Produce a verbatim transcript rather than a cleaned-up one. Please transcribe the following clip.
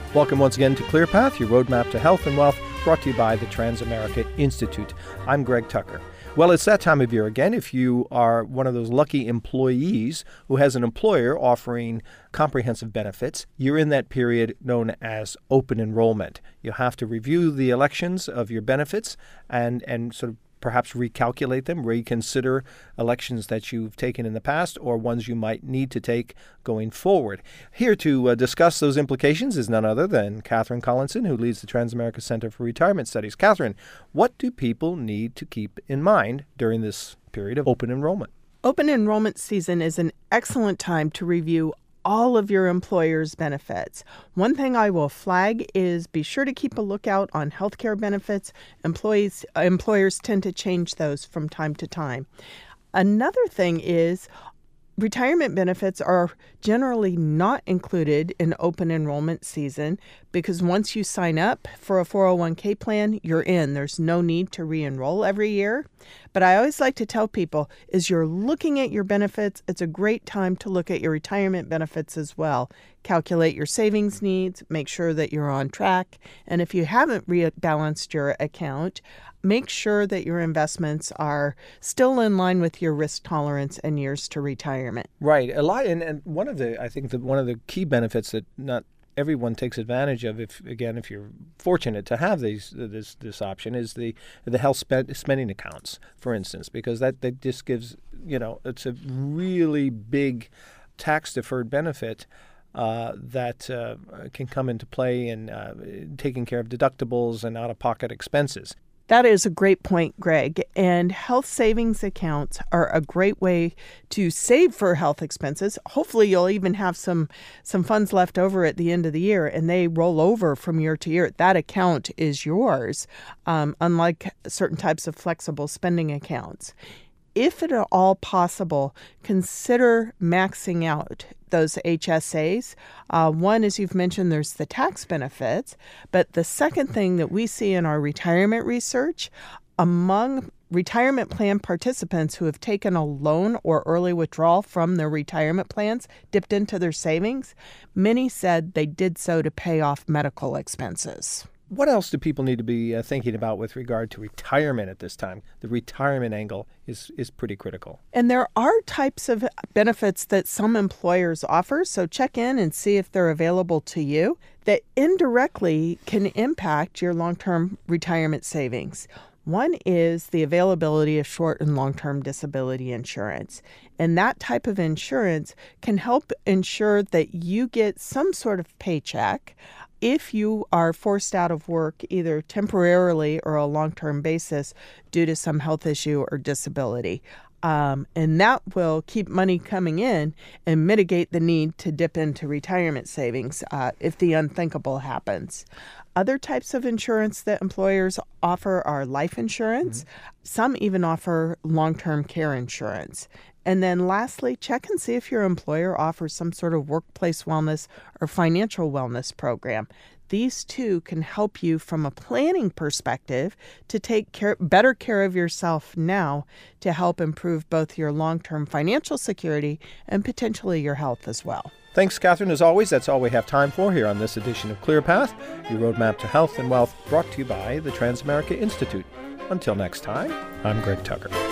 Welcome once again to ClearPath, your roadmap to health and wealth, brought to you by the Transamerica Institute. I'm Greg Tucker. Well, it's that time of year again. If you are one of those lucky employees who has an employer offering comprehensive benefits, you're in that period known as open enrollment. You have to review the elections of your benefits and, and sort of perhaps recalculate them, reconsider elections that you've taken in the past or ones you might need to take going forward. Here to uh, discuss those implications is none other than Catherine Collinson, who leads the Transamerica Center for Retirement Studies. Catherine, what do people need to keep in mind during this period of open enrollment? Open enrollment season is an excellent time to review all of your employer's benefits. One thing I will flag is be sure to keep a lookout on healthcare benefits. Employees, employers tend to change those from time to time. Another thing is retirement benefits are generally not included in open enrollment season because once you sign up for a four oh one k plan, you're in. There's no need to re-enroll every year. But I always like to tell people, as you're looking at your benefits, it's a great time to look at your retirement benefits as well. Calculate your savings needs, make sure that you're on track. And if you haven't rebalanced your account, make sure that your investments are still in line with your risk tolerance and years to retirement. Right. A lot, and, and one of the, I think that one of the key benefits that not everyone takes advantage of, if again, if you're fortunate to have these this this option, is the the health spend, spending accounts, for instance, because that, that just gives, you know, it's a really big tax deferred benefit Uh, that uh, can come into play in uh, taking care of deductibles and out-of-pocket expenses. That is a great point, Greg. And health savings accounts are a great way to save for health expenses. Hopefully, you'll even have some some funds left over at the end of the year, and they roll over from year to year. That account is yours, um, unlike certain types of flexible spending accounts. If at all possible, consider maxing out those H S As. Uh, one, as you've mentioned, there's the tax benefits. But the second thing that we see in our retirement research, among retirement plan participants who have taken a loan or early withdrawal from their retirement plans, dipped into their savings, many said they did so to pay off medical expenses. What else do people need to be uh, thinking about with regard to retirement at this time? The retirement angle is, is pretty critical. And there are types of benefits that some employers offer, so check in and see if they're available to you that indirectly can impact your long-term retirement savings. One is the availability of short and long-term disability insurance. And that type of insurance can help ensure that you get some sort of paycheck if you are forced out of work either temporarily or a long-term basis due to some health issue or disability. Um, and that will keep money coming in and mitigate the need to dip into retirement savings uh, if the unthinkable happens. Other types of insurance that employers offer are life insurance. Mm-hmm. Some even offer long-term care insurance. And then lastly, check and see if your employer offers some sort of workplace wellness or financial wellness program. These two can help you from a planning perspective to take care, better care of yourself now to help improve both your long-term financial security and potentially your health as well. Thanks, Catherine. As always, that's all we have time for here on this edition of ClearPath, your roadmap to health and wealth, brought to you by the Transamerica Institute. Until next time, I'm Greg Tucker.